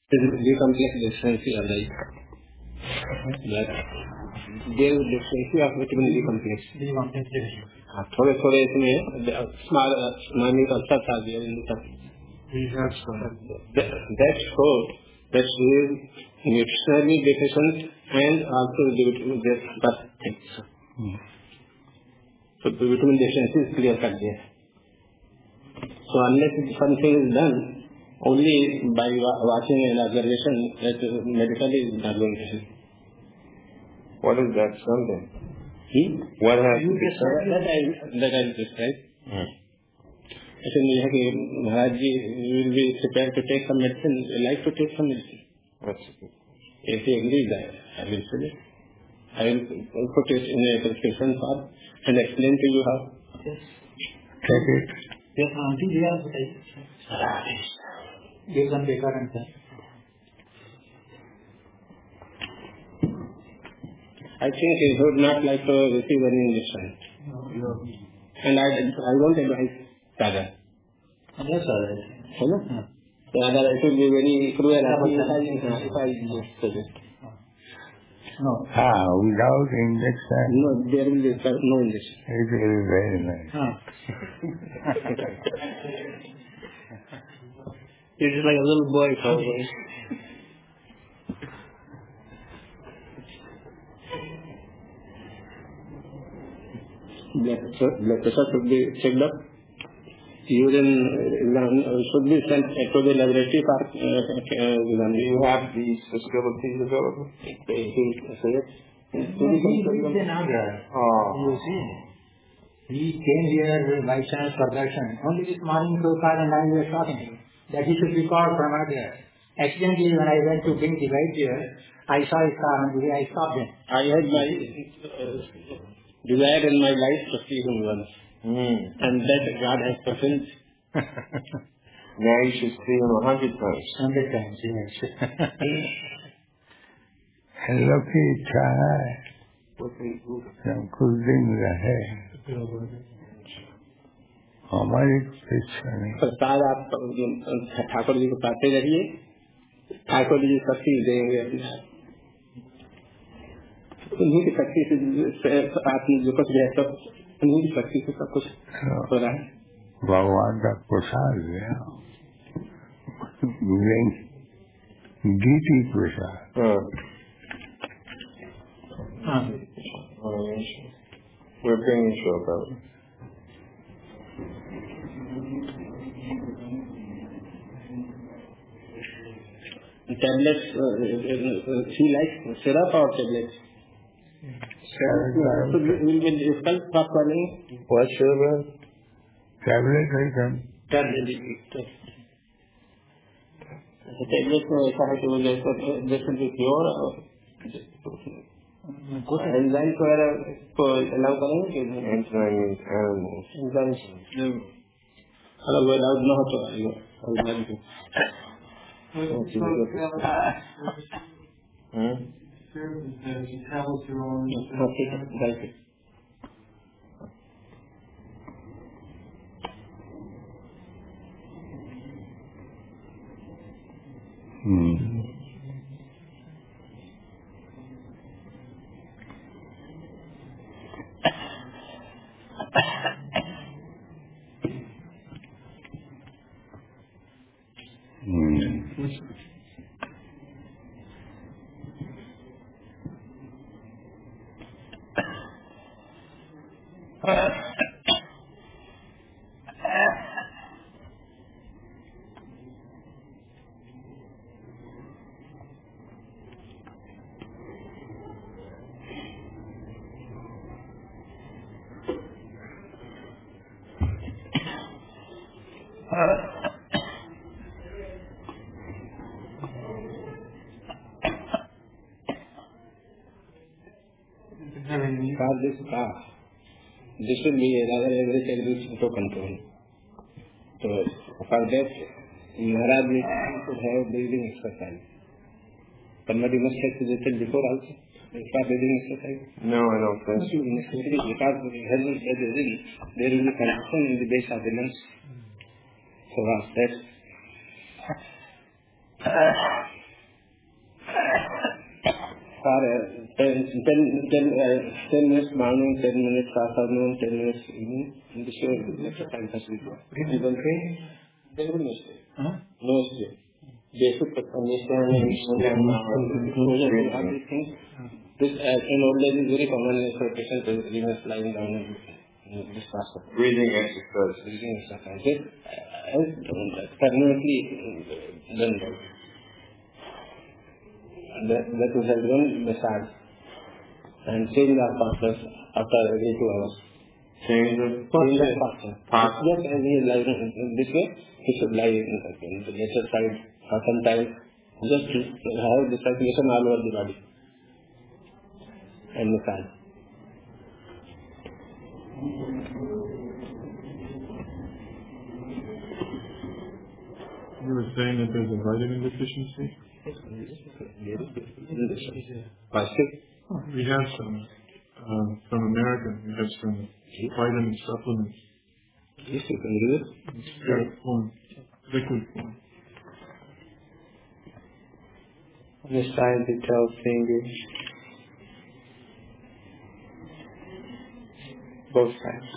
The complex deficiency of the deficiency of vitamin D complex. थोड़े इसमें small ulcers are there in the tummy. That shows that he is nutritionally deficient and also due to this things. So the vitamin deficiency is clear cut there. So unless something is done, only by watching and observation, that medically is not going to help. What is that something? What has to be done? That I described. I said, Maharaj ji, you will be prepared to take some medicine. You like to take some medicine. That's good. If he agrees, I will fill it. I will put it in a prescription form and explain to you how. Yes. Take it. Yes, auntie, we are okay. Give some paper and pen. I think he would not like to receive any injection. No. And I won't advise Sada. Yes, sir. Hello? Rather, it will be very cruel if I suggest. No. Without injection? No, there will be no injection. It will be very nice. You're just like a little boy, probably. Blood pressure should be checked up. Urine should be sent to the laboratory for exam. Do you have these facilities available? He lives in Agra. You see. He came here by chance for darshan. Only this morning so far and I was talking that he should be called from Agra. Accidentally when I went to bring the right here, I saw his car and I stopped him. I had my desire in my life to see him once. And that God has fulfilled. Now you should see him 100 times. 100 times, yes. Lucky try. Some कुछ दिन रहे हमारी पीछे नहीं. प्रसाद आप ठाकुर जी को पाते रहिए, ठाकुर जी सब चीज देंगे. उन्हीं की शक्ति से आपने जो कुछ है सब उन्हीं की शक्ति से सब कुछ हो रहा है. भगवान का प्रसाद है, गीति प्रसाद. We're bringing Shilpa. Tablets, she likes syrup or tablets? Syrup. So will be difficult for swallowing. What syrup? Tablet I can. Tablets. Tablets में ऐसा है कि वो जैसे भी प्योर एंजाइम वगैरह को अलाउ करेंगे कि एंजाइम एनिमल्स अगर वो अलाउड न हो तो एंजाइम को this will be rather average to control. So for that, Maharaj should have breathing exercise. Somebody must have suggested before also. For breathing exercise? No, I don't think so. Because there will be contraction in the base of the lungs. So that far 10 minutes morning, 10 minutes afternoon, 10 minutes evening. In this way, exercise has been done. People say, there will be no stay. No stay. Basic understanding, everything. This in old age is very common for patients remains lying down and this process. Breathing exercise. Breathing exercise. Permanently done that. That would have done massage and change our partners after every 2 hours. Change the partner. Just as he is lying in this way, he should lie in the later side or sometimes just to have the circulation all over the body and massage. You were saying that there's a vitamin deficiency? We have some from America. We have some vitamin supplements. Yes, you can do it. Liquid form. On the side, the 12 fingers. Both sides.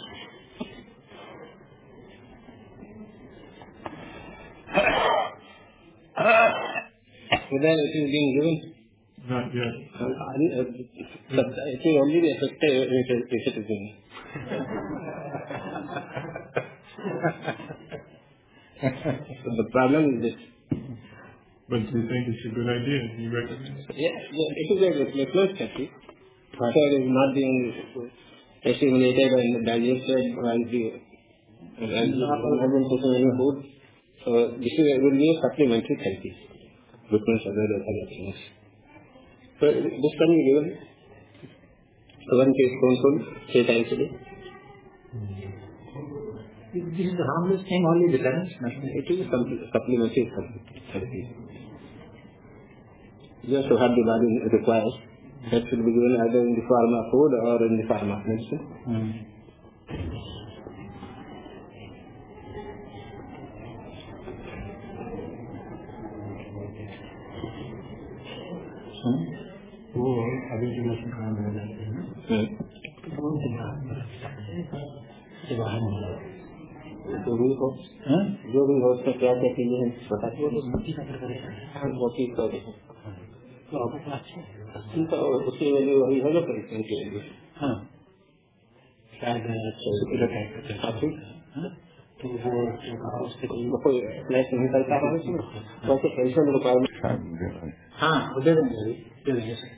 Whether it is being given? Not yet. It will only be effective if it is given. So the problem is this. But do you think it's a good idea? Do you recommend it? Yeah, it is a close therapy. Water is not being assimilated and digested while the food. So this will be a supplementary therapy. Between other things. So this can be given 1 teaspoonful 3 times a day. This is a harmless thing, only the parents. It is a supplementary therapy. Just to have the body requires. That should be given either in the form of food or in the form of medicine. अभी जो मौसम खराब हो जाते हैं ना कौन से बाहर जो भी हो उसमें क्या क्या चीजें हैं बताइए मोती का प्रकार है मोती का तो आपको अच्छा उसकी वैल्यू वही है ना परिचय के लिए हाँ शायद काफी तो वो उससे कोई फ्लैश नहीं करता है वैसे कैल्शियम रिक्वायरमेंट हाँ वो दे देंगे सर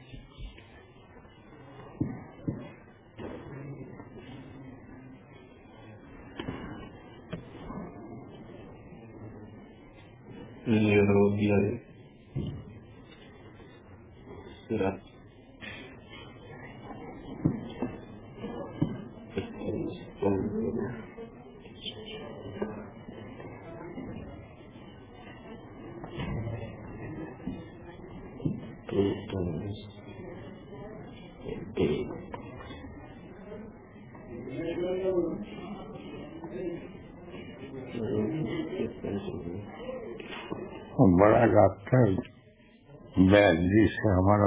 बड़ा डॉक्टर बैग जी से हमारा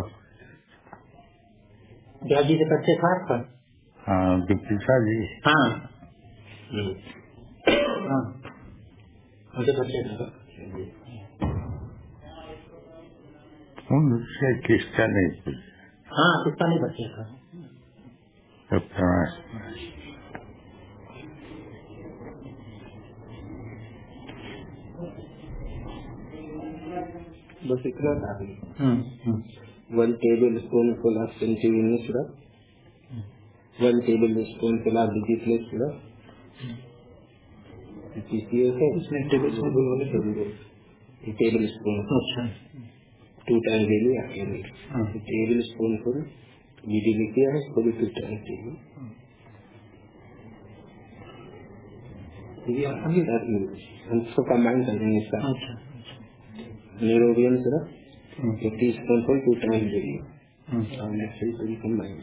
ब्याजी से बच्चे था आपका हाँ पिता जी हाँ मुझे बच्चे था उनसे किसका नहीं पूछा हाँ किसका नहीं बच्चे था बस इतना था 1 tablespoonful of centurion syrup 1 tablespoonful of digiclate syrup इसमें tablespoon 2 times daily tablespoonful GD किया है इसको भी 2 times daily ये हम इसको कंबाइन कर देंगे इसका Neurobian syrup, a teaspoonful 2 times daily. And that's it, we combine.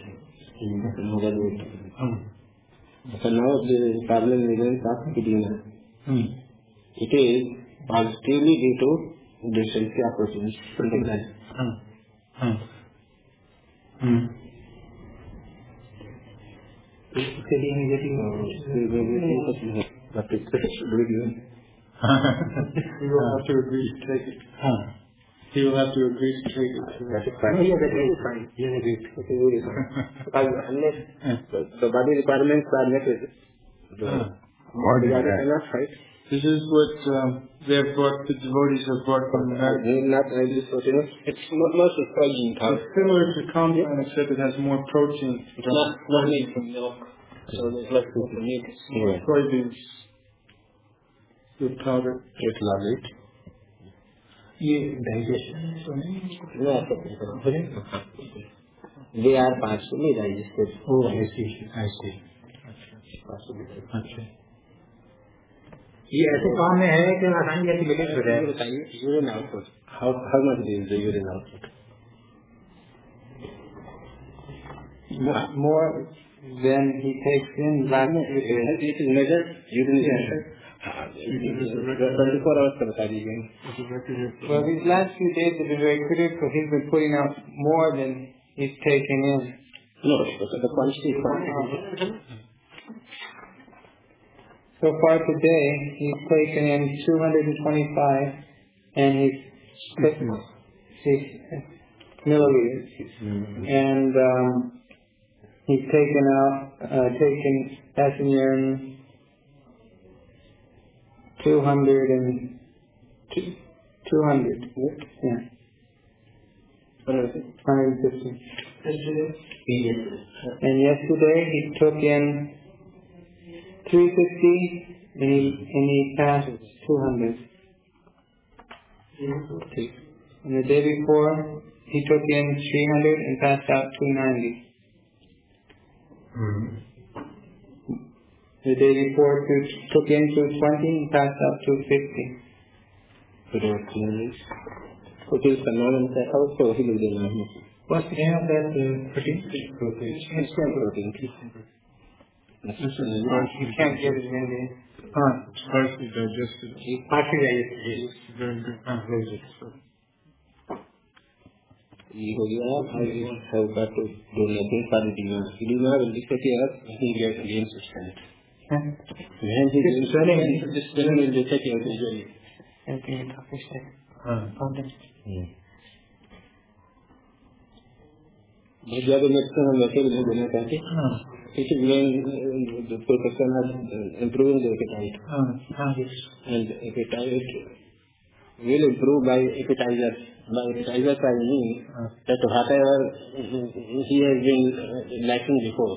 So now the problem remains of edema. It is positively due to deficiency of proteins in the blood. उसके लिए immediately He will have to agree to take it. He will have to agree to take it. That is fine. Unless the body requirements are met with it. What is that? Enough, right? This is what they have brought, the devotees have brought from America. It's most protein. It's similar to compound, except it has more protein. Not made from milk. So there's less milk. Soybeans. With powder. It's lovely. ये digestion They are partially digested. Oh, I see. अच्छा, ये ऐसे काम में है कि आसानी से मिले हो जाए. Urine output. How much is the urine output? More than he takes in. It is measured. Urine is measured. 24 hours का बता दीजिए. Well, these last few days have been very critical. He's been putting out more than he's taking in. No, the quantity. So far today, he's taken in 225, and he's 6 milliliters, and he's taken passing in 200. Yeah. 150. And yesterday he took in 350 and he passed 200. And the day before he took in 300 and passed out 290. The day before he took in 220 and passed out 250. Which is phenomenal. Also he will do now. What's the name of that protein? Protein. You can't get it in there. It's partially digested. Partially digested. Very good. Very good. You have got to do nothing for the demon. The demon will disappear when he gains strength. When he gains strength, this demon will disappear usually. बहुत ज्यादा medicine हम वैसे भी नहीं देना चाहते. It is when the person has improving the appetite. And appetite will improve by appetizers. By appetizers I mean that whatever he has been lacking before.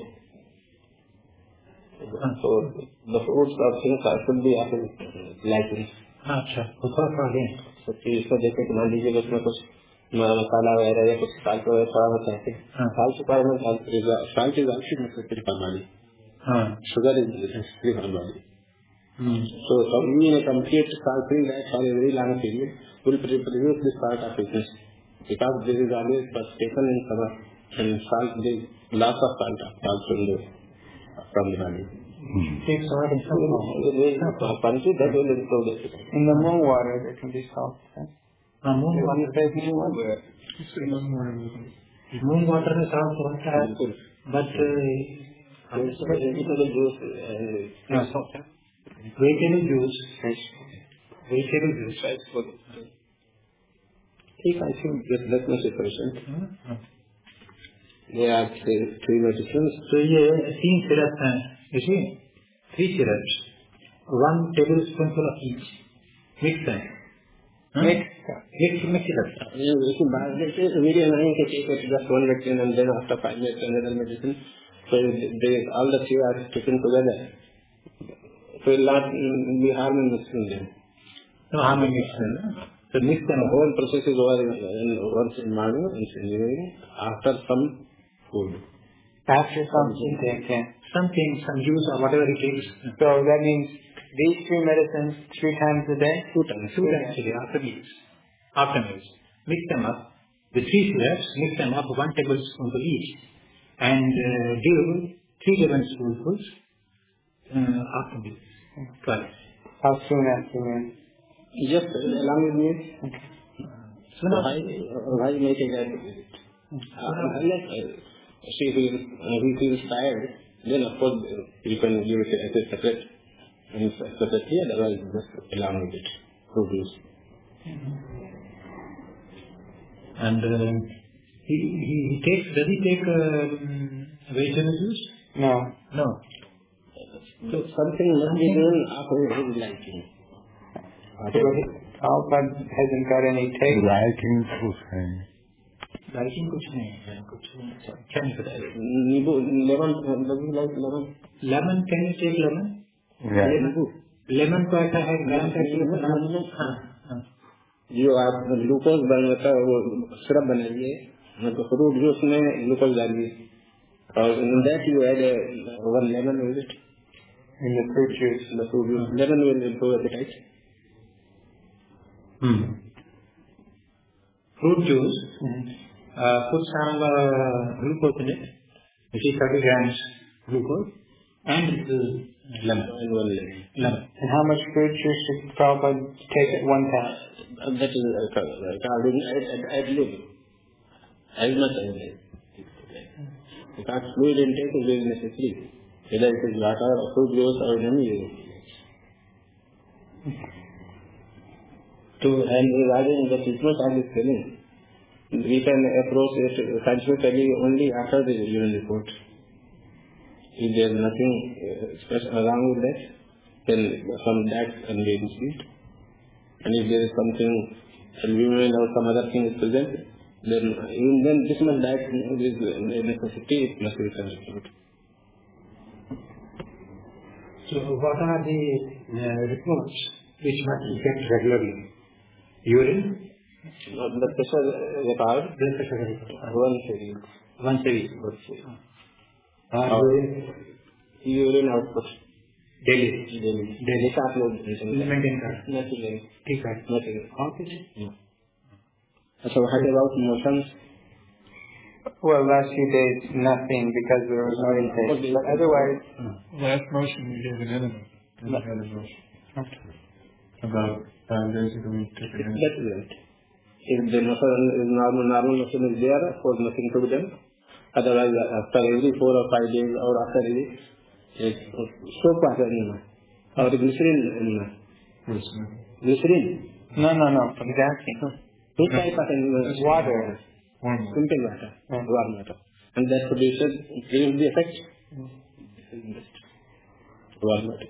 So the fruits of things should be lacking. अच्छा, ऊपर पड़ गए. तो इसको देखे तो मान लीजिए उसमें कुछ मसाला वगैरह या कुछ साल्ट वगैरह थोड़ा होता है. Salt requirement salt is also necessary for body. Sugar is necessary for body. So in a complete salt-free diet for a very long period will produce this salt of weakness. Because there is always taken in summer and salt, there is loss of salt also from the body. Take salt and salt. That will improve the appetite. In the moon water there can be salt. Moon water there is moon water is salt होता है. But vegetable juice vegetable juice. ठीक है, I think that much sufficient. There are three medicines. So ये 3 syrups हैं. You see, 3 syrups, 1 tablespoonful of each. Mix them. Mix it up. Very annoying to take just one medicine and then after 5 minutes another medicine. So all the three are taken together. So it will not be harm in mixing them. No harm in mixing them. So mix them. The whole process is over once in morning, once in evening, after some food. After some intake, something, some juice or whatever it is. So that means these 3 medicines 3 times a day? 2 times a day, after meals. After meals. Mix them up. The 3 syrups, mix them up 1 tablespoonful each. And give 3 tablespoonfuls after meals. Twice. How soon after meals? Just along with meals. Okay. So why make it that? Unless he feels tired, then of course you can give it as a separate separately, otherwise just along with it. Produce. And does he take vegetable juice? No. So something must be done after his liking. Prabhupada hasn't got any taste. Liking कुछ है. Liking कुछ नहीं है, कुछ क्या नहीं पता है. Lemon, does he like lemon? Lemon, can you take lemon? Yeah. Lemon को ऐसा है गरम करके जो आप ग्लूकोज बनता है वो सिरप बनाइए, मतलब फ्रूट जूस में ग्लूकोज डालिए और in that you add one lemon with it. In the fruit juice. Lemon will improve appetite. Fruit juice, put some glucose in it, which is 30 grams glucose, and lemon. And how much fruit juice should Prabhupada take at one time? That is add little, as much as needed. Because fluid intake is very necessary, whether it is water or fruit juice or any. And regarding the treatment of this feeling, we can approach it scientifically only after the urine report. If there is nothing special wrong with that, then from that can be received. And if there is something albumin or some other thing is present, then even then this much diet is a necessity, it must be consumed. So what are the reports which must be kept regularly? Urine? The pressure record, once a week. Urine output. Daily. आप लोग Maintain करें. ठीक है. So what about motions? Well, last few days, nothing because there was no intake. But otherwise... Last motion we gave an enema. About 5 days ago we took an enema. That's right. If the motion is normal motion is there, of course nothing to be done. Otherwise, after every 4 or 5 days or after every soap water enema or glycerin enema. Glycerin? No. Exactly. Which type of enema? Water. Simple water. Warm water. And that produces the effect. Warm water.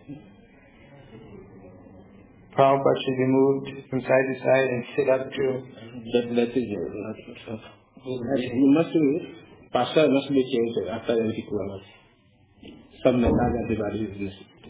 Prabhupada should be moved from side to side and sit up too. That is not. You must be, pastor must be changed after every 2 hours. Some method of the body is necessary.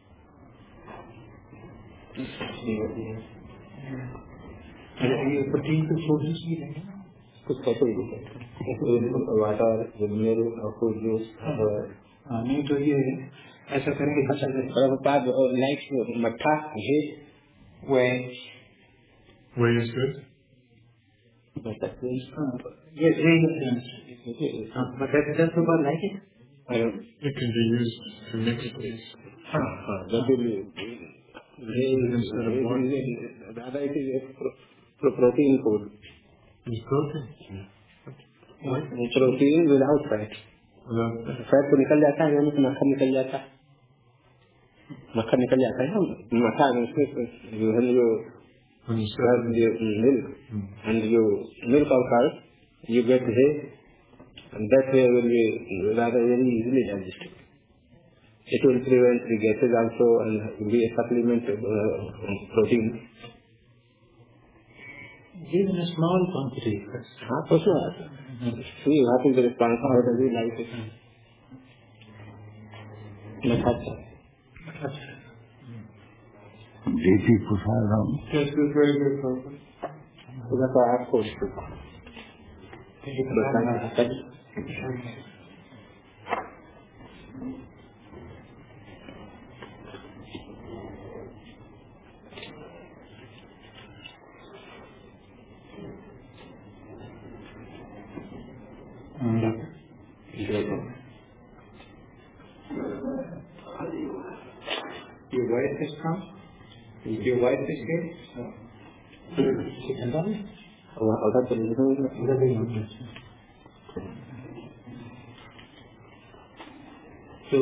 ये protein को छोड़ने की है ना? कुछ कैसे भी water, milk और फ्रूट जूस. नहीं तो ये ऐसा करेंगे. प्रभुपाद लाइक मट्ठा घी. Whey is good. Yes, very good. But does Prabhupada like it? It can be used to mix these. That will be Instead of water. rather it is a protein food. It's protein. Protein without fat. Fat तो निकल जाता है, यानी कि मक्खन निकल जाता है. मक्खन निकल जाता है. मक्खन उसमें जो है जो milk and you milk of cow, you get hay, and that way will be rather very easily digested. It will prevent the gases also and will be a supplement of protein. Give in a small quantity. For sure. See what is the response, how does he like it? देसी प्रसादम. This is very good, Prabhupada. That's why I have told you. Your wife has come? Your wife is here? She can come? So,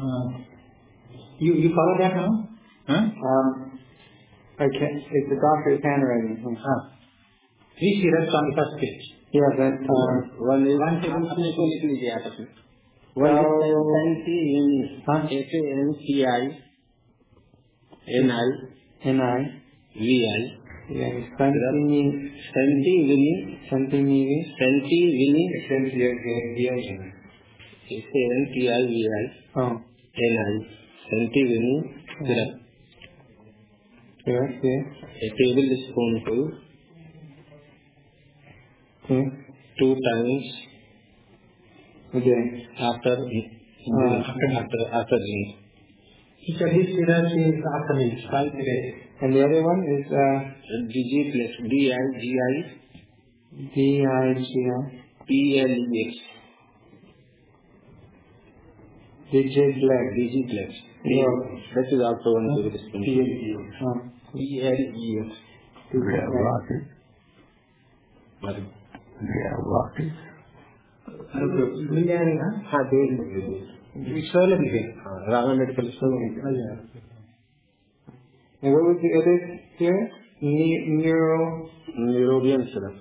you follow that now? Huh? Okay, it's the doctor's handwriting. Please see that on the first page. Yeah, that, one tablespoon को लिख लीजिए आप अपने. One is SENTININIVI. yeah, SENTIVINI syrup. Yes, yes. A tablespoonful. 2 times a day. after meal. Each of these syrups is after meals, 5 a day. And the other one is DG plus DIGI DIGI. PLEX. Digiplex. DGplex. Yeah. That is also one tablespoon. PLEX. rocket. What? rocket. मिल जाएगा. हाँ दे Surely will be. Rama medical store. And what was the other here? Neurobion syrup.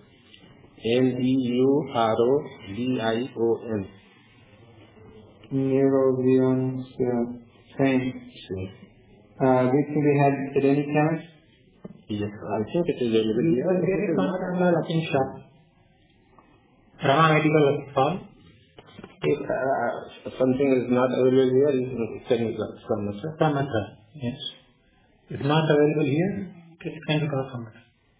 NEUROBION. Neurobion syrup. Same. This can be had at any chemist? Yes, I think it is available here. There is nothing shop. Rama Medical Hall. If something is not available here, you can get from us. Samatra. Yes. If not available here, it can be got from it.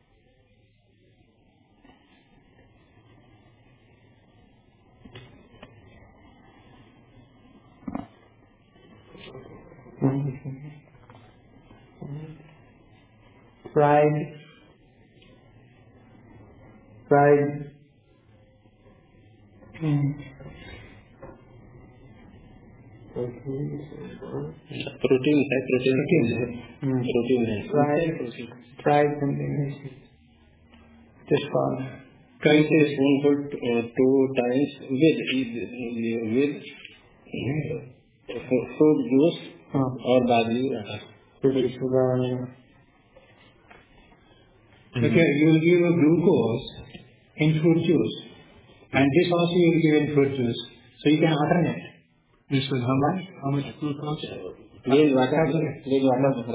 Fried. Protein है. Fried something. Just fine. Twice a spoonful 2 times with fruit juice or barley water. Okay, you will give a glucose in fruit juice, and this also you will give in fruit juice. So you can alternate. You said how much? How much glucose? Plain water. Plain water also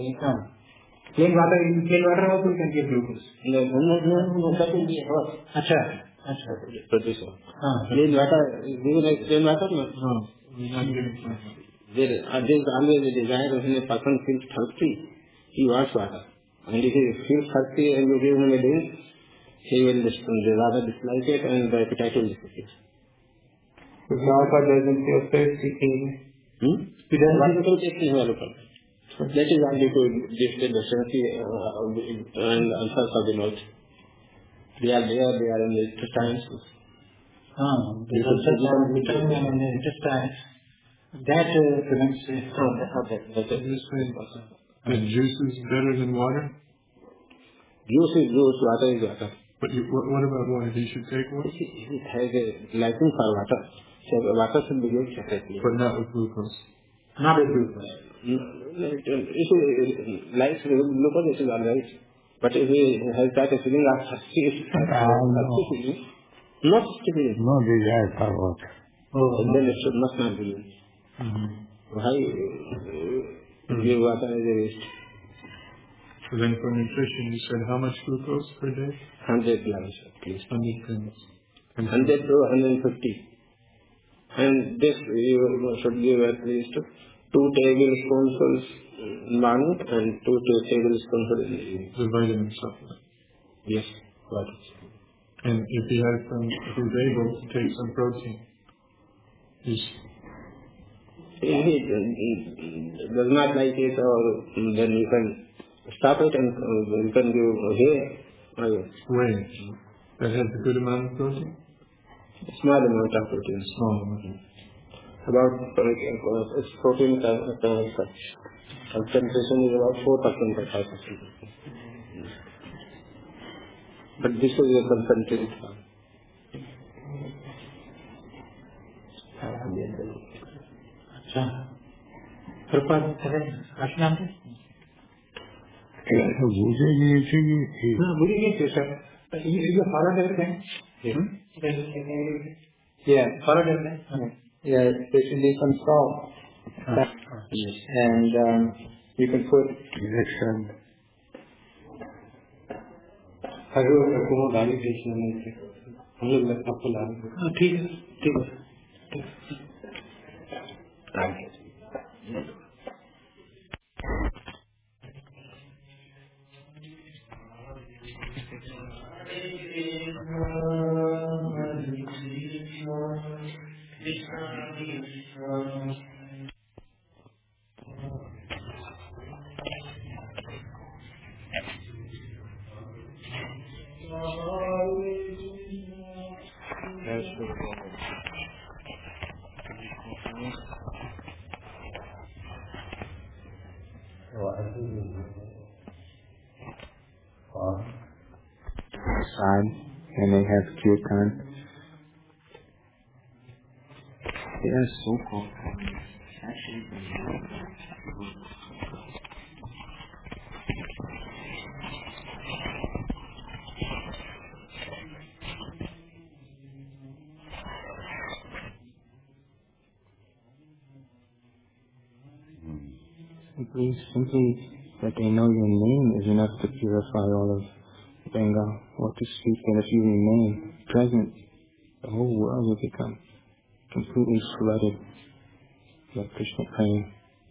you can give glucose. No, that will be hot. अच्छा. Producer. Plain water, do you like plain water? No. We're not giving plain water. There is always a desire when a person feels thirsty, he wants water. And if he feels thirsty and you give him a drink, he will rather dislike it and the appetite will disappear. If Nalpa doesn't feel thirsty, He doesn't take his Nalpa. That is only to give the deficiency and answers of the note. They are there, they are in the intestines. The vitamin in the intestines. That prevents The juice is better than water? Juice is juice, water is water. But what about water? He should take water? It has a liking for water. So water should be used separately. But not with glucose. not with glucose. If he likes glucose, it is alright. But if he has that feeling of thirsty feeling, not feeling, No desire for water. then it must not be used. Why give water as a waste? So then for nutrition, you said how much glucose per day? 100 grams at least. 100 grams. 100 to 150. And this you should give at least 2 tablespoonfuls in morning and 2 tablespoonfuls in the evening. The vitamin supplement. Yes, got it. And if he has some, if he's able to take some protein, If he does not like it, or then you can stop it and you can give here. whey that has a good amount of protein? Small amount of protein. Small amount. About its protein concentration is about 4% or 5%. But this is a concentrated form. You followed everything? Yeah. Followed everything? Yeah, there should be some salt. Yes. And you can put अगर वो गाली बेचने में थे हम लोग आपको ला रहे ठीक है ठीक है side, and they have kirtan. They are so cool. Simply that they know your name is enough to purify all of Bengal, or to speak that if you remain present, the whole world will become completely flooded with Krishna praying.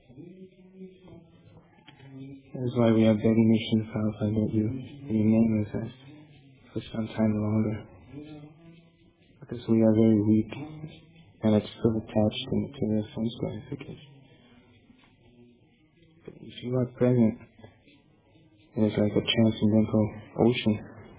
That is why we are begging you, Srila Prabhupada, that you remain with us for some time longer. Because we are very weak, and it's still attached to material sense gratification. But if you are present, it is like a transcendental ocean.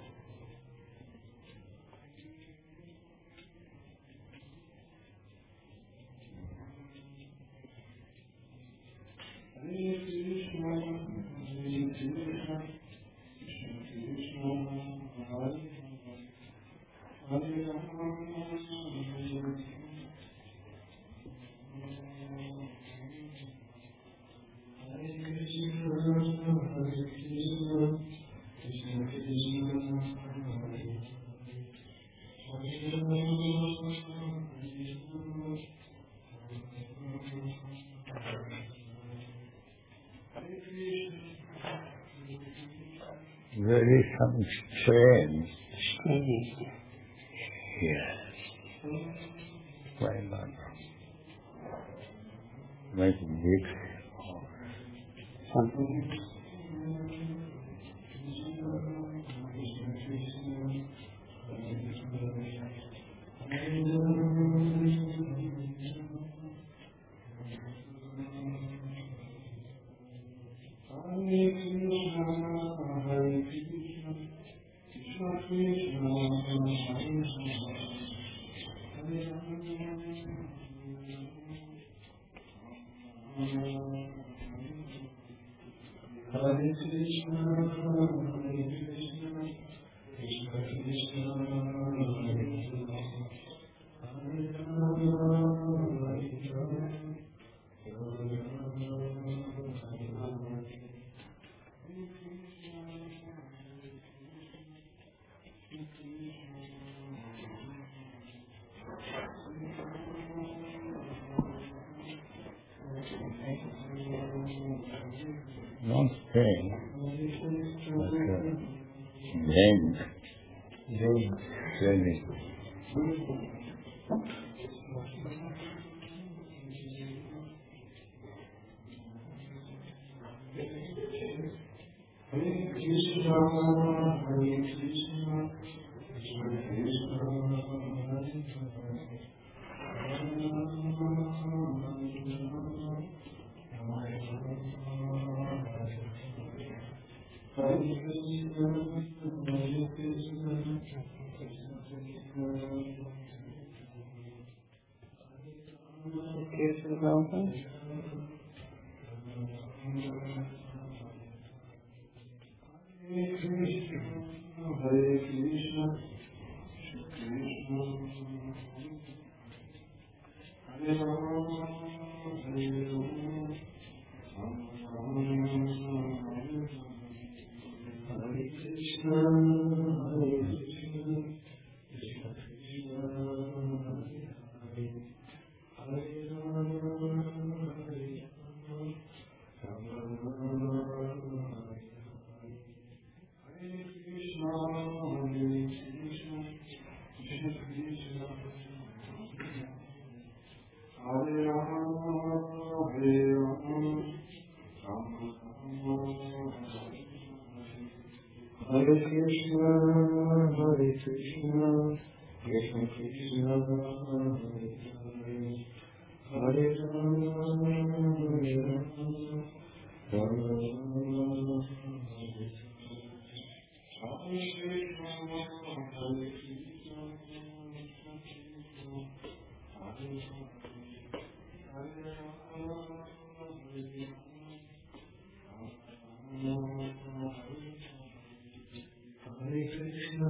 There is some strange. Yes. Why not? Make it big. Not pain, but pain. Krishna, Krishna Krishna, Hare Rama, Hare Rama, Rama Rama, Hare Krishna, Hare Krishna, Hare Krishna,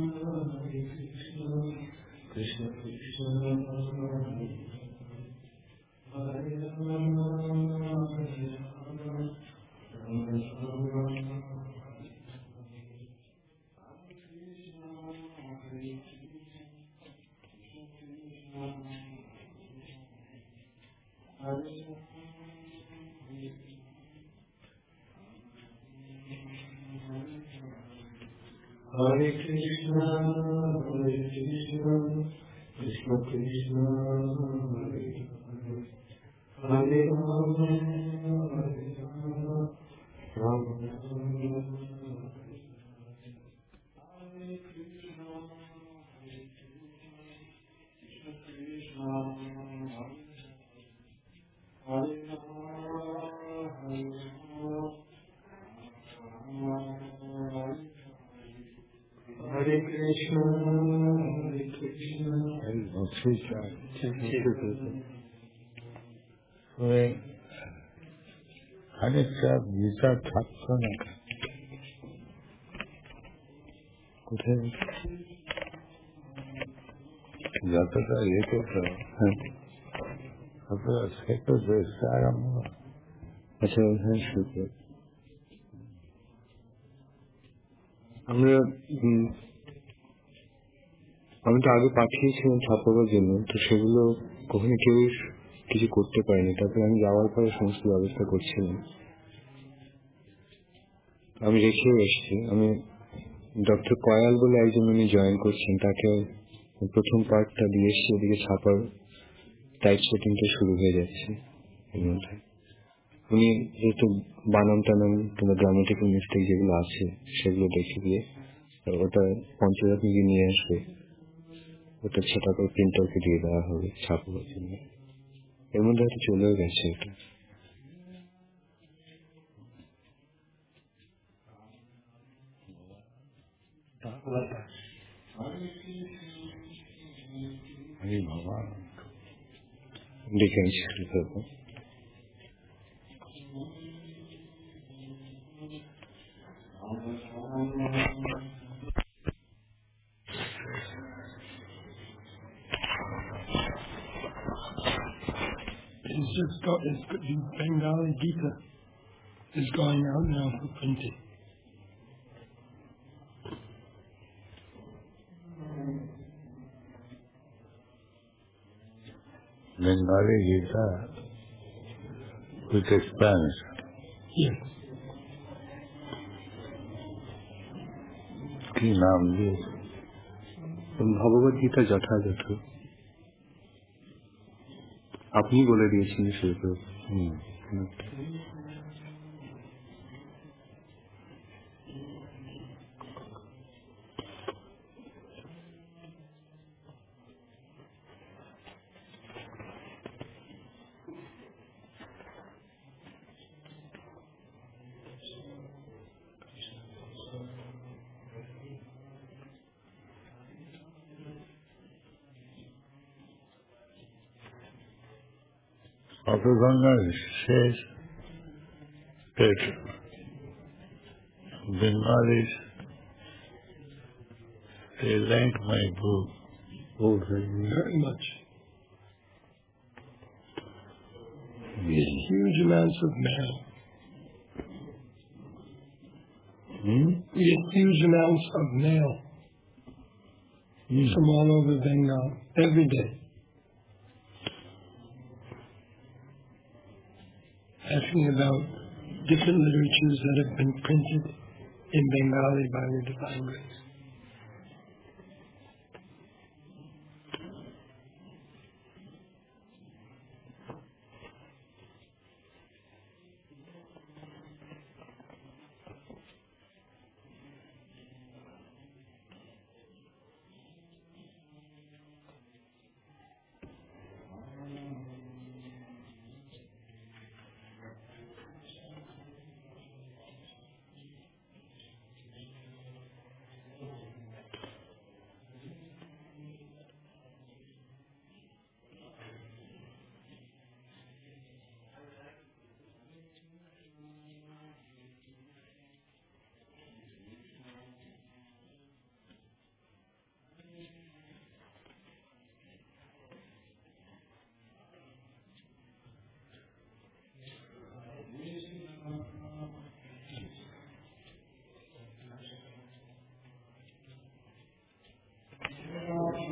Krishna Krishna, Hare Rama, Hare Rama, Rama Rama, Hare Krishna, Hare Krishna, Hare Hare Krishna, Hare Krishna, Krishna Krishna, Hare Rama, Hare Rama, Rama Rama, Hare Krishna, Hare Krishna, Krishna Krishna, Hare Rama, Hare Rama, Hare Krishna, Hare Krishna. খানিকটা গীতা থাকতো না কোথায় যতটা ইয়ে করতো ততটা সেটা বেশ আরম্ভ। আচ্ছা হ্যাঁ শুক্র আমরা আমি তো আগে পাঠিয়েছিলাম ছাপাবার জন্য, তো সেগুলো কখনো কেউ কিছু করতে পারেনি। তারপরে আমি যাওয়ার পরে সমস্ত ব্যবস্থা করছিলাম, আমি রেখেও এসেছি। আমি ডক্টর কয়াল বলে একজন উনি জয়েন করছেন, তাকে প্রথম পার্টটা দিয়ে এসছি, ওদিকে ছাপার টাইপ সেটিংটা শুরু হয়ে যাচ্ছে এর মধ্যে। উনি যেহেতু বানাম টানাম কিংবা গ্রামাটিক্যাল মিস্টেক যেগুলো আছে সেগুলো দেখে দিয়ে ওটা পঞ্চরত্নকে নিয়ে আসবে, ওটা সেটা করে প্রিন্টারকে দিয়ে দেওয়া হবে ছাপাবার জন্য। এর মধ্যে হয়তো চলেও গেছে এটা। দেখে আমি শুরু করবো। The Bengali Gita is going out now for printing. Bengali Gita with Spanish. Yes. কি নাম দিয়ে? ভগবত গীতা যথাযথ আপনি বলে দিয়েছেন সেটা। Propaganda says that Bengalis, they like my book. Oh, very much. Yes. Huge amounts of mail. We get huge amounts of mail from all over Bengal every day, asking about different literatures that have been printed in Bengali by the Divine Grace.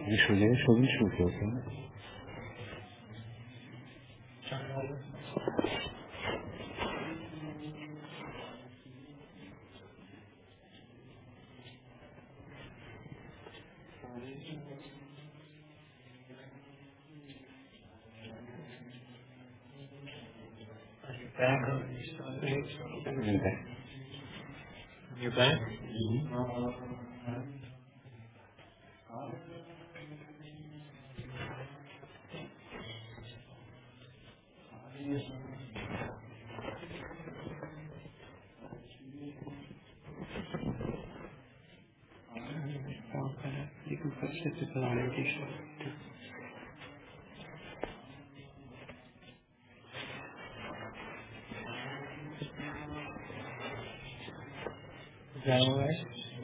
Vishwadev सभी सुख होते हैं. Back on your back? You can put physical on your t-shirt. Is that all right?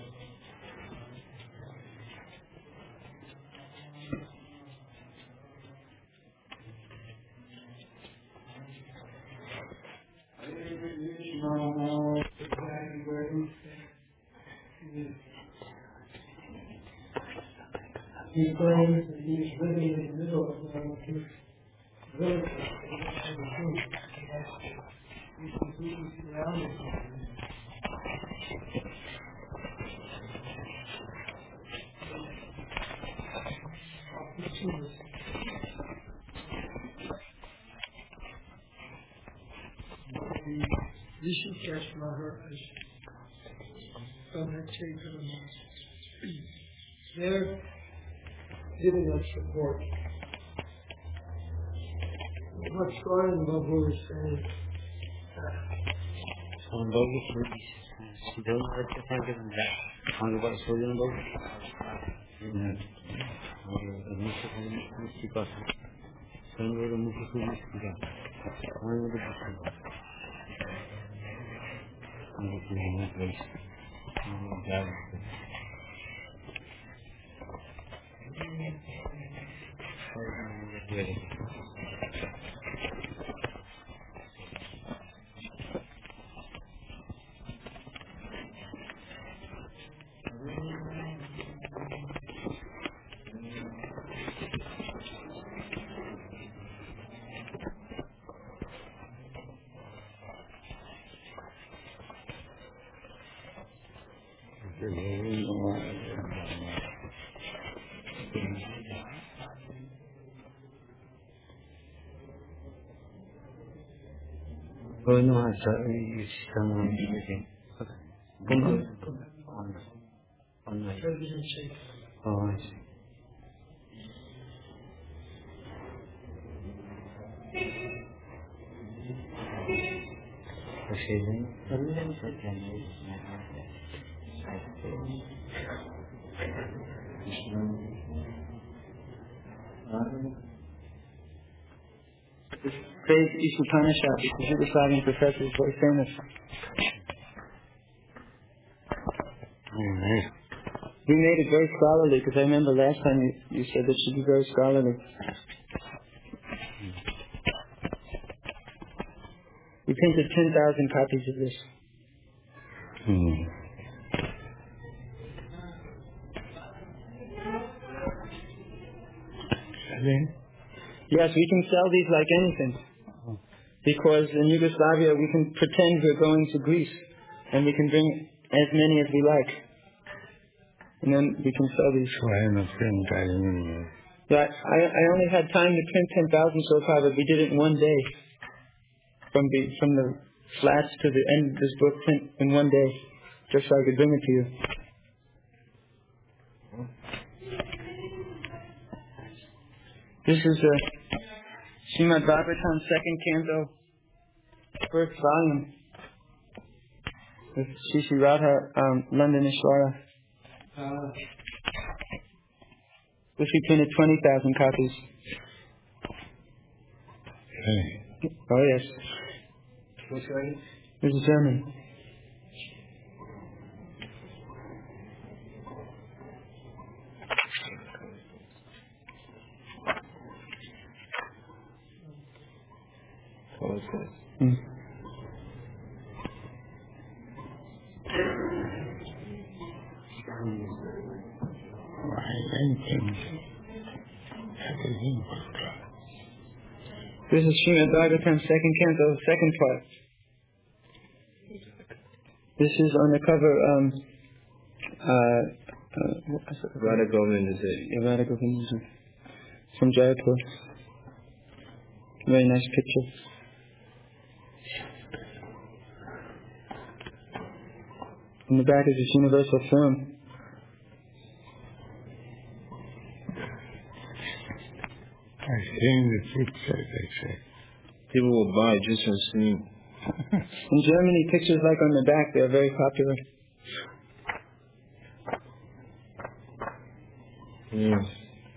He claims that he's living in the middle of two villages. He's completely surrounded by them. Rishikesh Maharaj from the Chaitanya. They're giving us support. What Swaran Babu is saying. Swaran Babu Oh, I see. This great Upanishad, the Yugoslavian professor, is very famous. We made it very scholarly, because I remember last time you said that it should be very scholarly. We printed 10,000 copies of this. Yes, we can sell these like anything. Because in Yugoslavia we can pretend we're going to Greece, and we can bring as many as we like. And then we can sell these. Yeah, I only had time to print 10,000 so far, but we did it in one day. From the flats to the end of this book print in one day, just so I could bring it to you. This is Srimad Bhagavatam, second canto, first volume, with Shri Radha London Ishwara. Which we printed 20,000 copies. Oh yes. Which one? This is German. What was this? Anything. This is Srimad Bhagavatam, second canto, second part. This is on the cover, Radha Govind is it? Radha Govind is it? From Jaipur. Very nice picture. In the back is this universal form. I've seen the picture, they say. People will buy just from seeing. In Germany, pictures like on the back, they're very popular. Yes.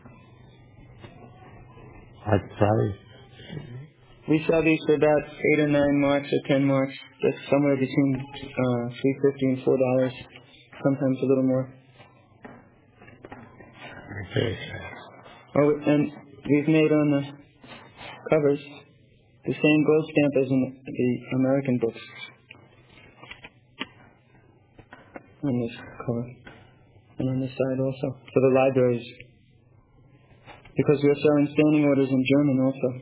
What price? We sell these for about 8 or 9 marks or 10 marks. Just somewhere between $3.50 and $4. Sometimes a little more. Okay. Oh, and we've made on the covers the same gold stamp as in the American books on this cover and on this side also for the libraries, because we're selling standing orders in German also.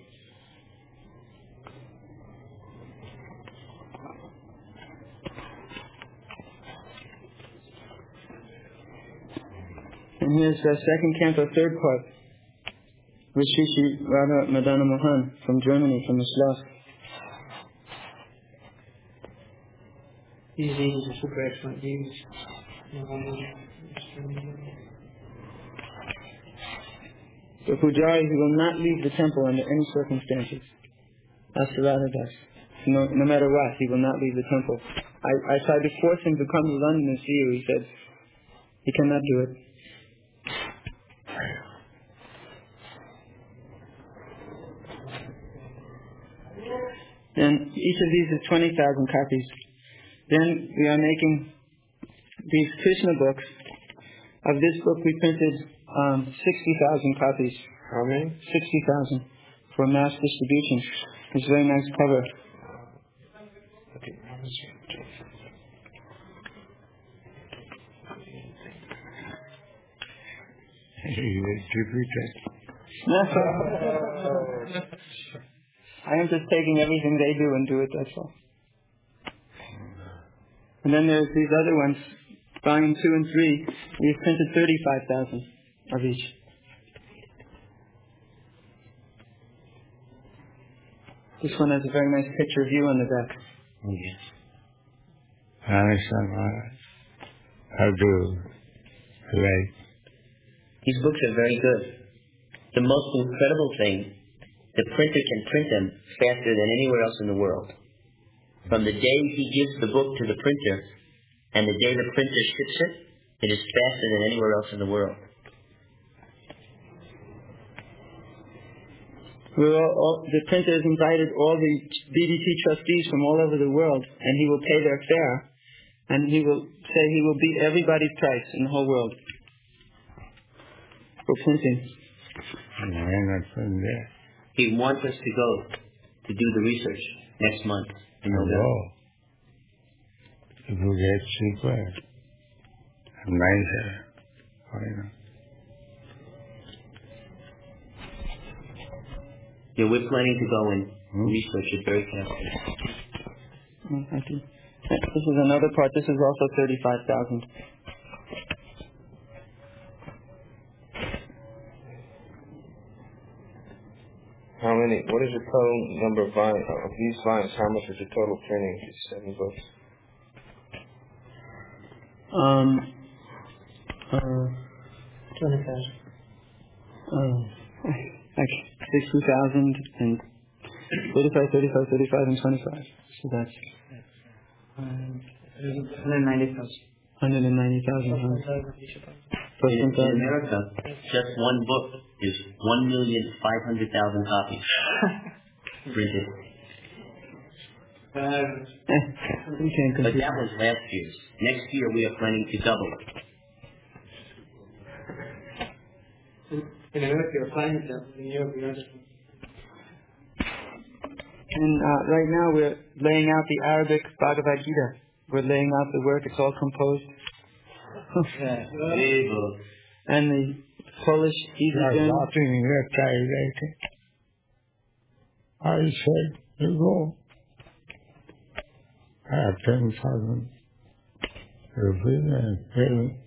And here's the second canto, third part, with Shri Radha Madana Mohan from Germany, from the Slav. These ladies are super excellent ladies. The Pujari, he will not leave the temple under any circumstances. Master Radha does. No matter what, he will not leave the temple. I tried to force him to come to London and see you. He said he cannot do it. And each of these is 20,000 copies. Then we are making these Krishna books. Of this book we printed 60,000 copies. How many? 60,000 for mass distribution. It's a very nice cover. Okay. I am just taking everything they do and do it, that's all. And then there's these other ones, volume 2 and 3. We've printed 35,000 of each. This one has a very nice picture of you on the back. Yes. How do right? These books are very good. The most incredible thing, the printer can print them faster than anywhere else in the world. From the day he gives the book to the printer and the day the printer ships it, it is faster than anywhere else in the world. The printer has invited all the BDT trustees from all over the world, and he will pay their fare, and he will say he will beat everybody's price in the whole world for printing. He wants us to go to do the research next month in November. It will get cheaper and nicer. Yeah, we're planning to go and research it very carefully. Thank you. This is another part. This is also 35,000. How many? What is the total number of these volumes? How much is the total printing of these 7 books? 20,000. Like 60,000 and 35, 35, and 25. So that's 190,000. 190,000. In America, just one book is 1,500,000 copies printed. But that was last year's. Next year we are planning to double it. In America, you're planning to double. In Europe, you're not. And right now we're laying out the Arabic Bhagavad Gita. We're laying out the work. It's all composed. And the Polish easy German? Nothing that translated. I said, you go. I have 10,000 rupees and pay.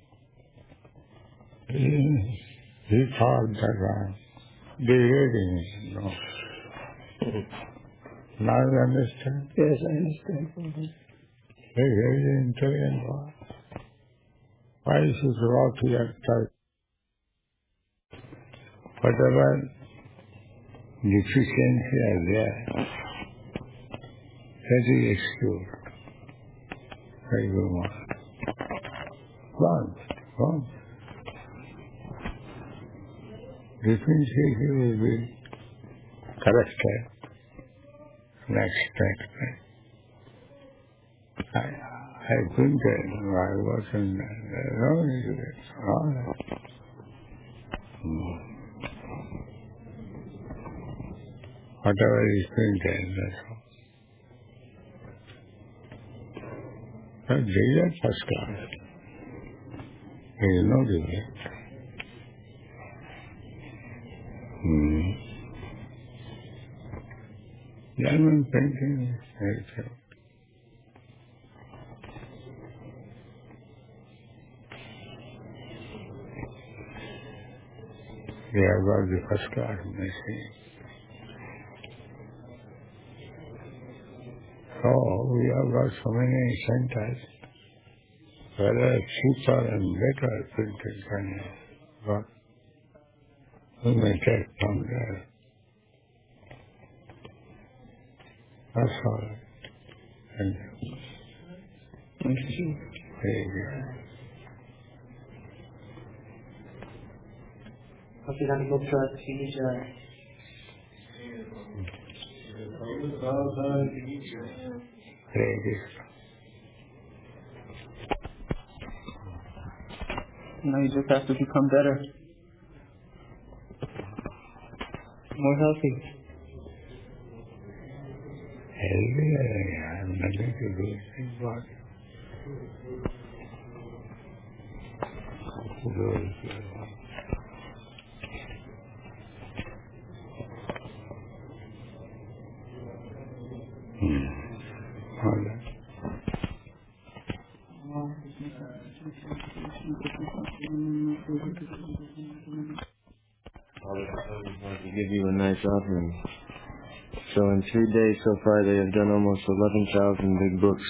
He thought that I'm degrading him. No. Now you understand? Yes, I understand. He's very intelligent boy. Why is he brought here type? Whatever deficiency are there, that is excused. Very good one. Gone. Deficiency will be corrected next time. I couldn't I wasn't no need to get all that. Whatever is printed, that's all. But they are first class. There is no debate. German printing is very good. They have got the first class machine. So we have got so many centers where are cheaper and better printed than what we may take from there. That's all right. Thank you. Thank you. Very good. Kapitan Gupta, Srinivasa. Very good. Now you just have to become better. More healthy. Healthy, I have nothing to do with his body. All that. To give you a nice offering. So in 3 days so far they have done almost 11,000 big books.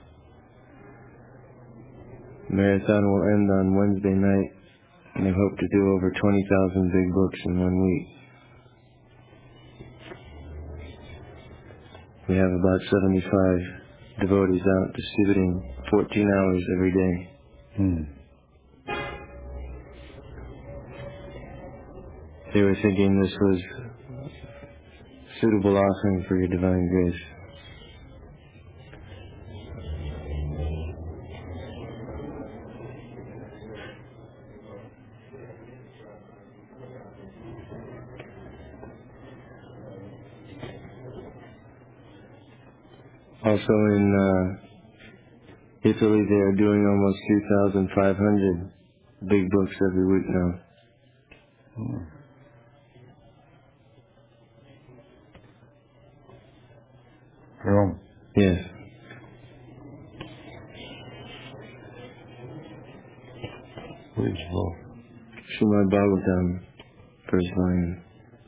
Marathon will end on Wednesday night, and they hope to do over 20,000 big books in 1 week. We have about 75 devotees out distributing 14 hours every day. They were thinking this was a suitable offering for your divine grace. Also in Italy they are doing almost 2,500 big books every week now. Rome. Yes. Which book? Srimad Bhagavatam, first volume.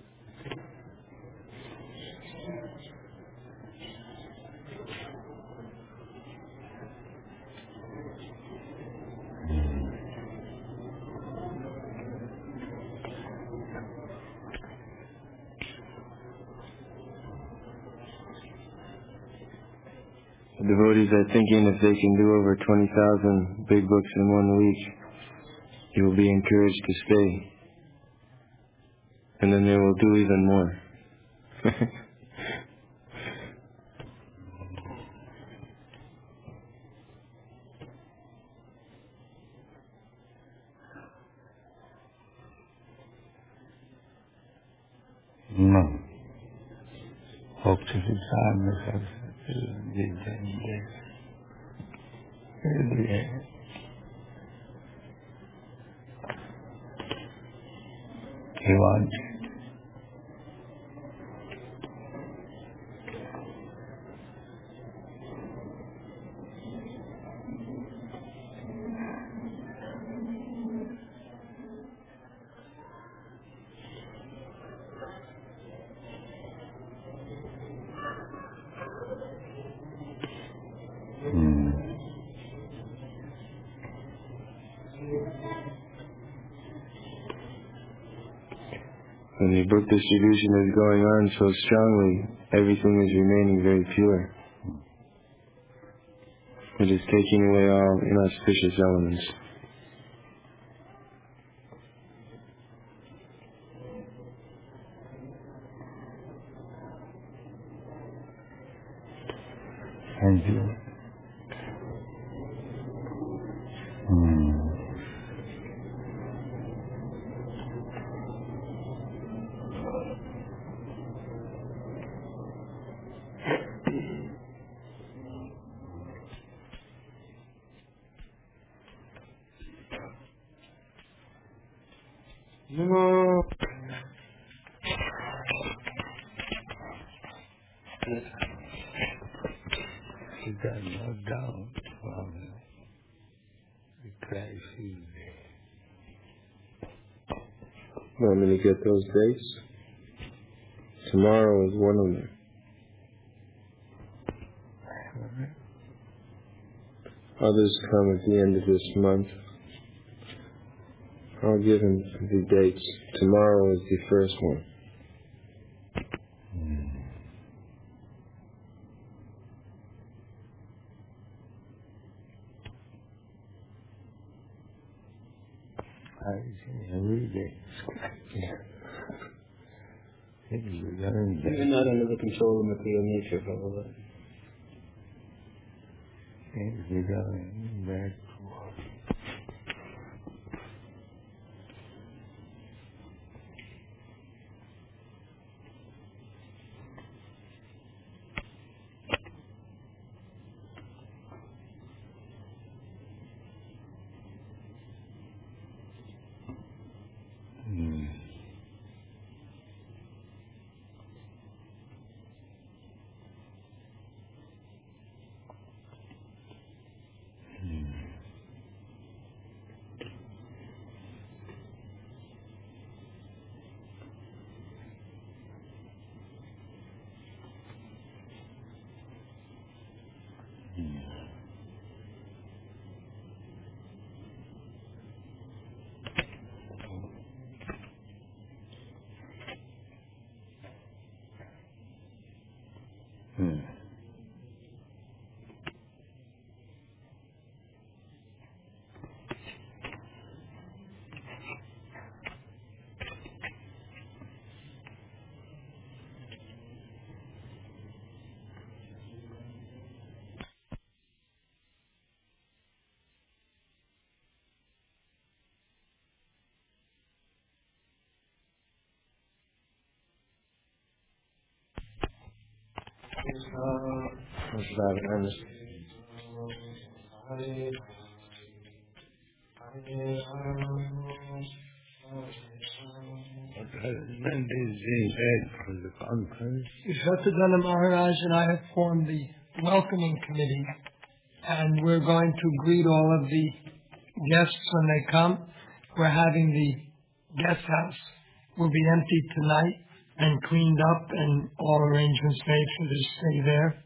The devotees are thinking if they can do over 20,000 big books in 1 week, you will be encouraged to stay. And then they will do even more. No. Hope to the time of he wants. When the book distribution is going on so strongly, everything is remaining very pure. It is taking away all inauspicious elements. Thank you. No. He got no doubt from the Christ is there. Want me to get those dates? Tomorrow is one of them. Others come at the end of this month. I'll give him the dates. Tomorrow is the first one. I see every day. You're not under the control of material nature, Prabhupada. Things are going back to work. What's that, Ernest? For the conference. Sattadana Maharaj and I have formed the welcoming committee, and we're going to greet all of the guests when they come. We're having the guest house will be emptied tonight and cleaned up and all arrangements made for them to stay there.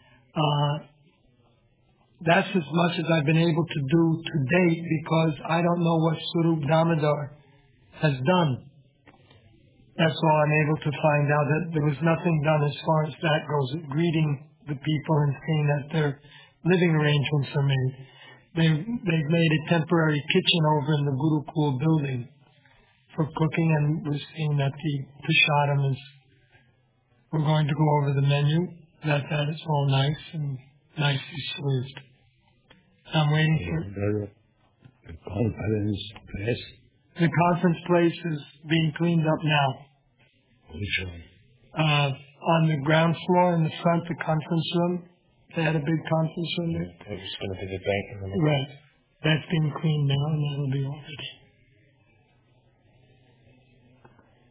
That's as much as I've been able to do to date, because I don't know what Swarup Damodar has done. That's all I'm able to find out, that there was nothing done as far as that goes, greeting the people and seeing that their living arrangements are made. They've made a temporary kitchen over in the Gurukul building for cooking, and we're seeing that the prasadam is, we're going to go over the menu, that is all nice and nicely served. I'm waiting for The conference place. the conference place is being cleaned up now. Which one? On the ground floor in the front, the conference room. They had a big conference room there. They're just going to visit bank. Right. That's being cleaned now, and that'll be all ready.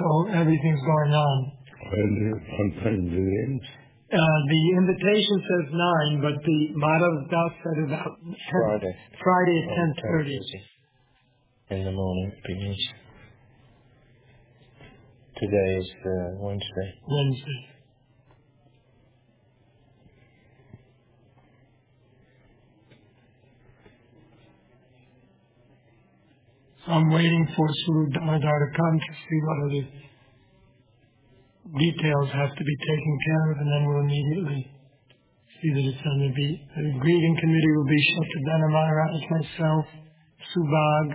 so everything's going on. When do you conference begins? The invitation says 9, but the Madhav Das said about Friday at 10:30. In the morning begins. Today is Wednesday. So I'm waiting for Swarup Damodar to come to see what other details have to be taken care of, and then we'll immediately see that it's on the beat. The greeting committee will be Shatadana Maharaj, myself, Subhag,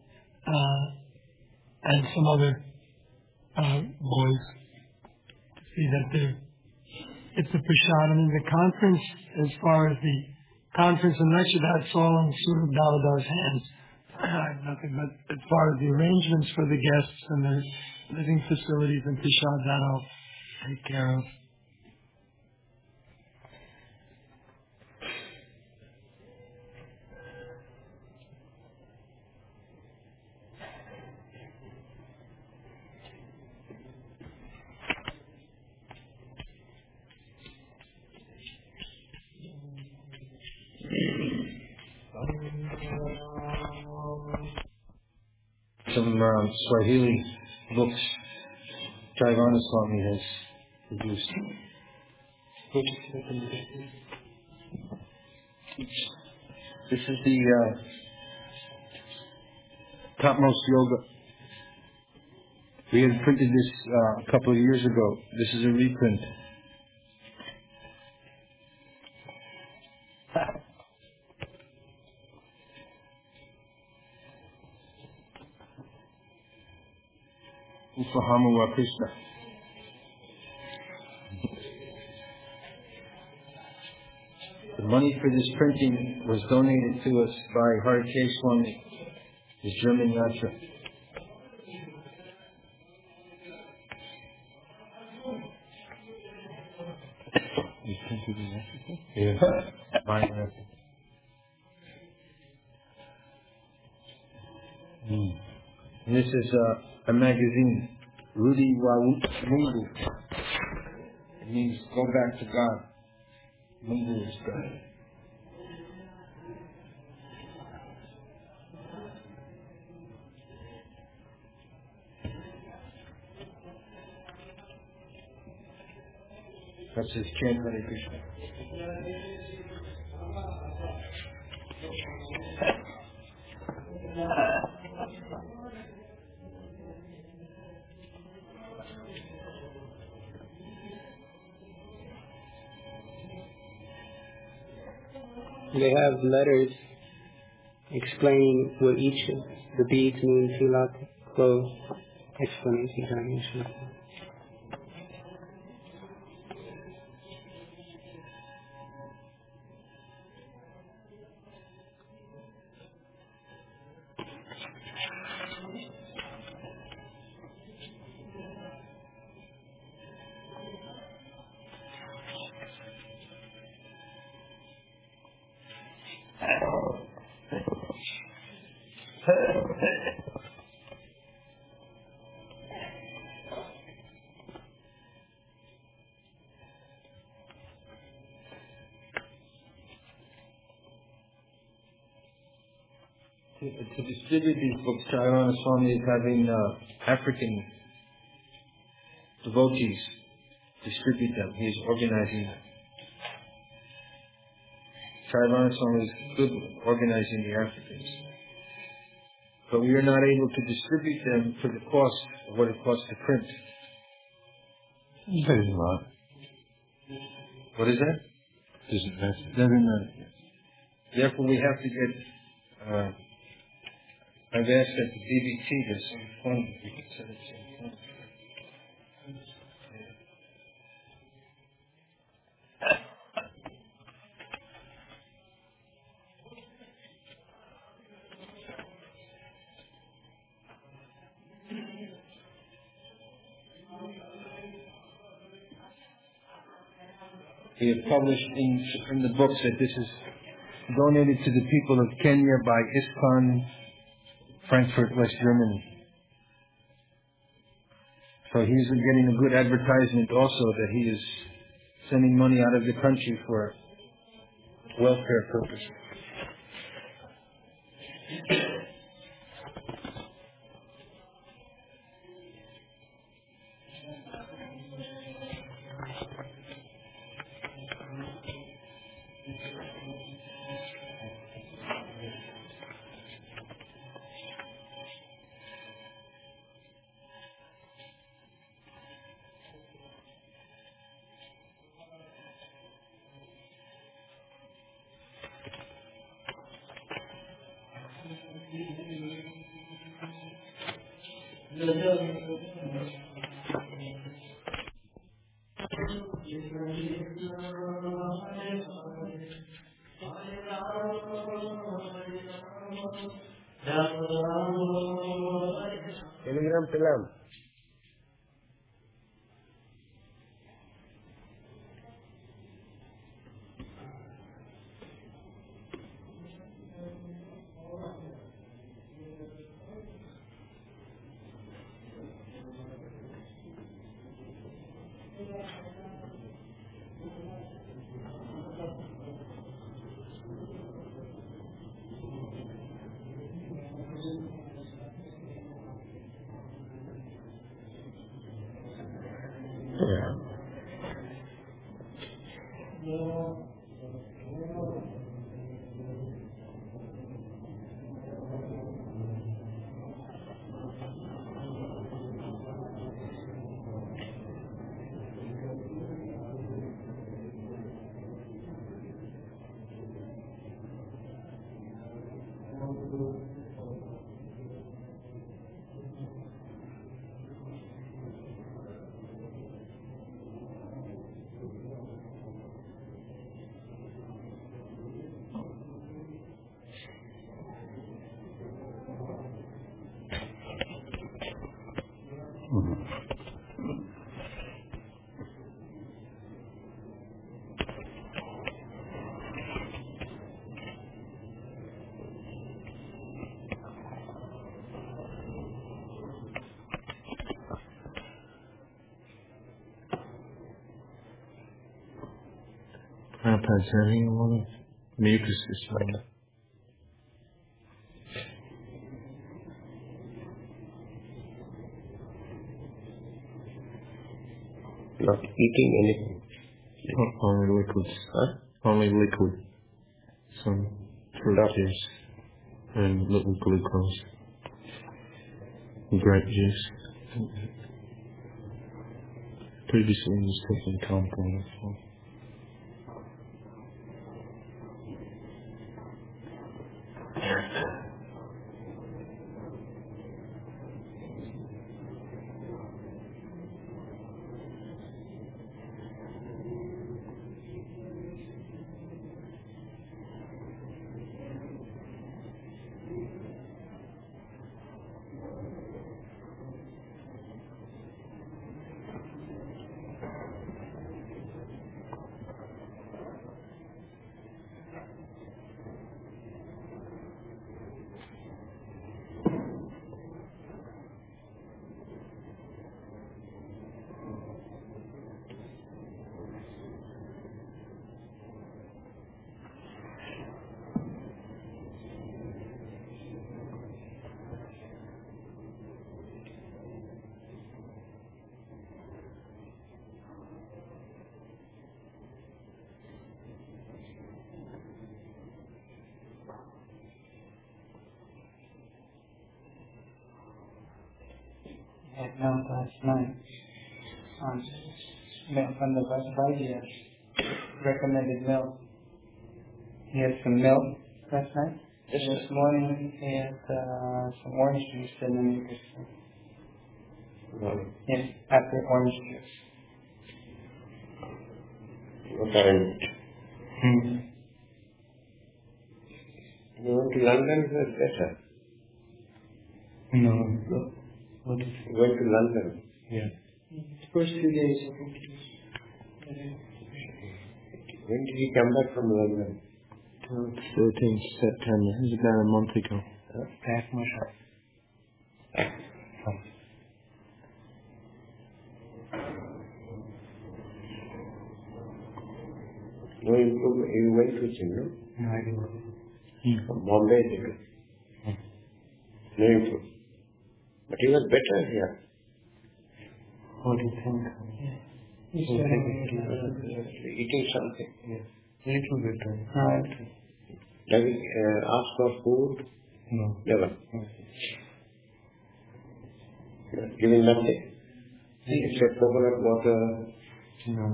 and some other boys to see that it's a prasadam. And the conference, as far as the conference and lecture, that's all in Swarup Damodar's hands. I have nothing, but as far as the arrangements for the guests and the living facilities and prasad, that I'll take care of. Some Swahili books Chaivanna Swami has produced. This is the topmost yoga. We had printed this a couple of years ago. This is a reprint. Upahamava Krishna. The money for this printing was donated to us by Harikesh Swami, his German yatra. You printed the Africa? Yeah. Mine Africa. And this is a magazine, Rudy Mungu. It means go back to God. Mungu is God. That's his chant, Hare Krishna. They have letters explaining what each of the beads mean, tilak, flow, explanation. To distribute these books, Chaivanna Swami is having African devotees distribute them. He is organizing them. Chaivanna Swami is good at organizing the Africans. But we are not able to distribute them for the cost of what it costs to print. Doesn't matter. What is that? Doesn't matter. Doesn't matter. Therefore, we have to get. I've asked that the DVT does some fund. We could set up some fund. We have published in the books that this is donated to the people of Kenya by ISKCON, Frankfurt, West Germany. So he's getting a good advertisement also that he is sending money out of the country for welfare purposes. Telegram pelam. iPad's having a lot of mucuses on it. Not eating anything. Only liquids. Huh? Only liquid. Some fruit juice and little glucose. Grape juice. Previously he was taking compound. Had milk last night. Milk from the Vaidya recommended milk. He had some milk last night. This morning he had some orange juice and then mucus. Yes, after orange juice. You went to London, it was better. No. What is You went to London. Yeah. First 2 days, I think. When did you come back from London? 13th September. It was about a month ago. Back much. teach him, no? From Bombay they do. Swimming pool. But he was better here. What do you think? Eating something. Yes. Little bit. Does he ask for food? No. Never. Giving nothing? Except coconut water? No.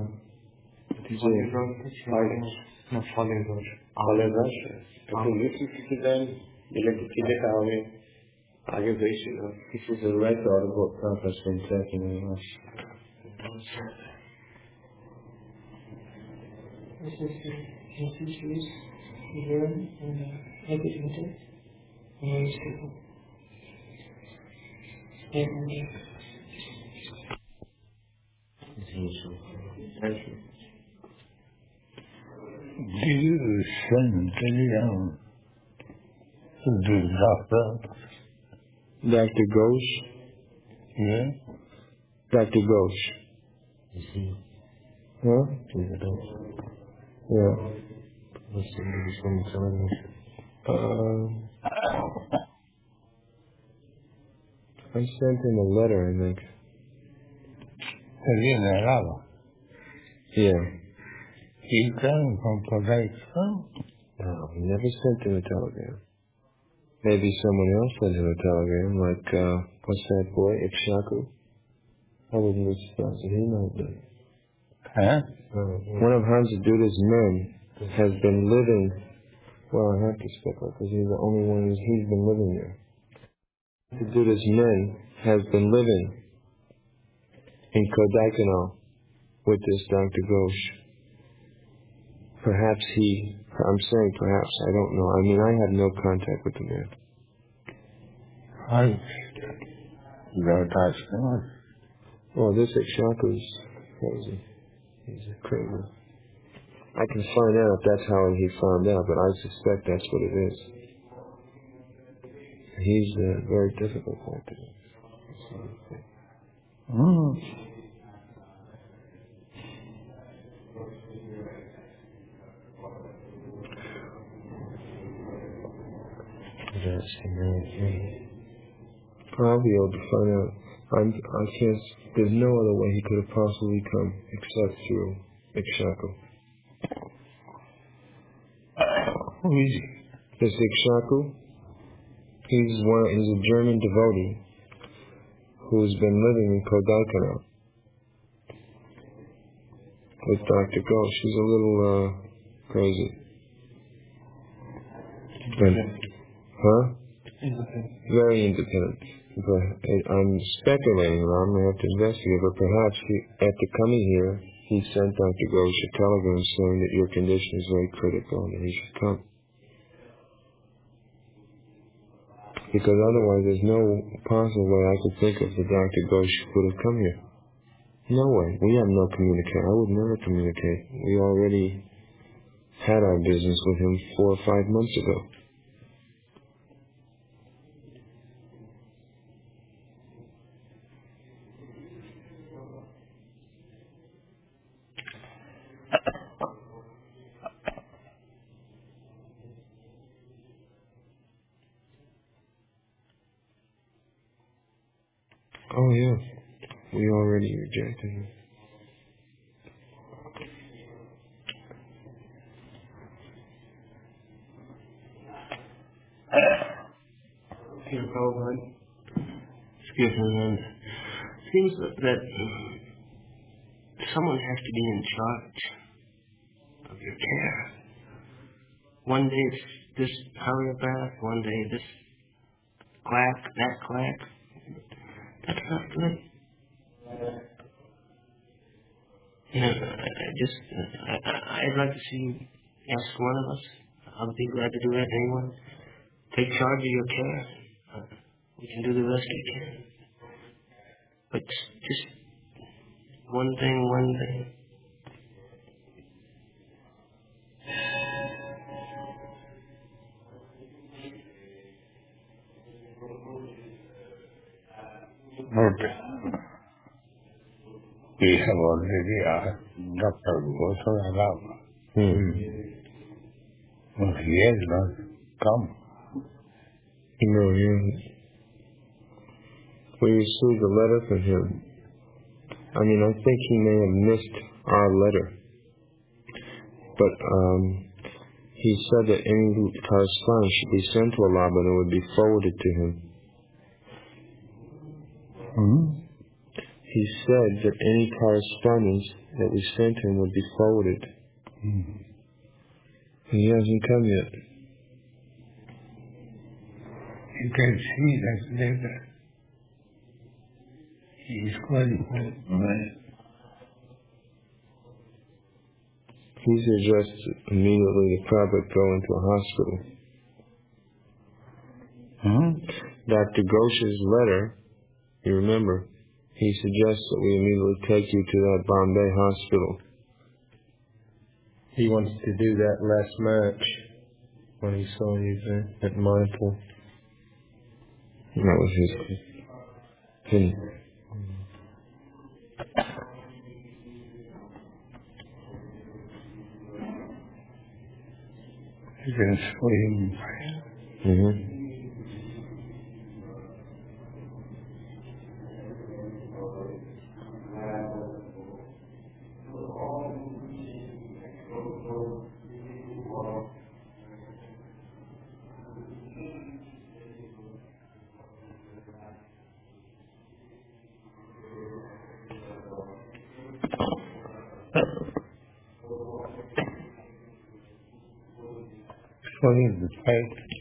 No, follow Rush. तो ये किसी time electricity का हमें आगे भेजना. This is the right or what purpose in taking us. This is the institutes learn and educated and people. Thank you. Do you send anyone to the doctor? Dr. Ghosh? Yeah? Dr. Ghosh. Huh? Yeah. I sent him a letter, I think. Yeah. He came from Pakistan? No, he never sent him a telegram. Maybe someone else sent him a telegram, like, what's that boy, Ikshaku? How would you express it? He might be. Huh? One of Hans Duda's men has been living, well, I have to speak up because he's the only one he's been living there. Hans Duda's men has been living in Kodaikanal with this Dr. Ghosh. Perhaps I'm saying perhaps, I don't know. I mean, I have no contact with the man. Well, this Ikshaku's crazy. He's a crazy. I can find out if that's how he found out, but I suspect that's what it is. He's a very difficult character. I'll be able to find out. I can't. There's no other way he could have possibly come except through Ikshaku. Who is he? This Ikshaku, he's a German devotee who's been living in Kodaikanal with Dr. Ghosh. He's a little crazy. Huh? Very independent. But I'm speculating, I'm going to have to investigate, but perhaps after coming here, he sent Dr. Ghosh a telegram saying that your condition is very critical and that he should come. Because otherwise there's no possible way I could think of that Dr. Ghosh would have come here. No way. We have no communication. I would never communicate. We already had our business with him 4 or 5 months ago. Oh, yeah. We already rejected him. Dear Prabhupada, excuse me, and it seems that someone has to be in charge of your care. One day it's this homeopath, one day this quack, that quack. That's not good. You know, I'd like to see you ask one of us. I'll be glad to do that. Anyone, take charge of your care. We can do the rest we can. But just one thing. Okay. We have already asked Dr. Ghosh about he has not come. No, he hasn't. We received a letter from him. I mean, I think he may have missed our letter. But he said that any correspondence should be sent to Allah, but it would be forwarded to him. He said that any correspondence that we sent him would be forwarded. He hasn't come yet. You can see that later. He is qualified. He suggested immediately the Prophet go into a hospital. Dr. Ghosh's letter, you remember, he suggests that we immediately take you to that Bombay hospital. He wants to do that last March when he saw you there at Manipur. That was his opinion. You can swim. Swim the fight.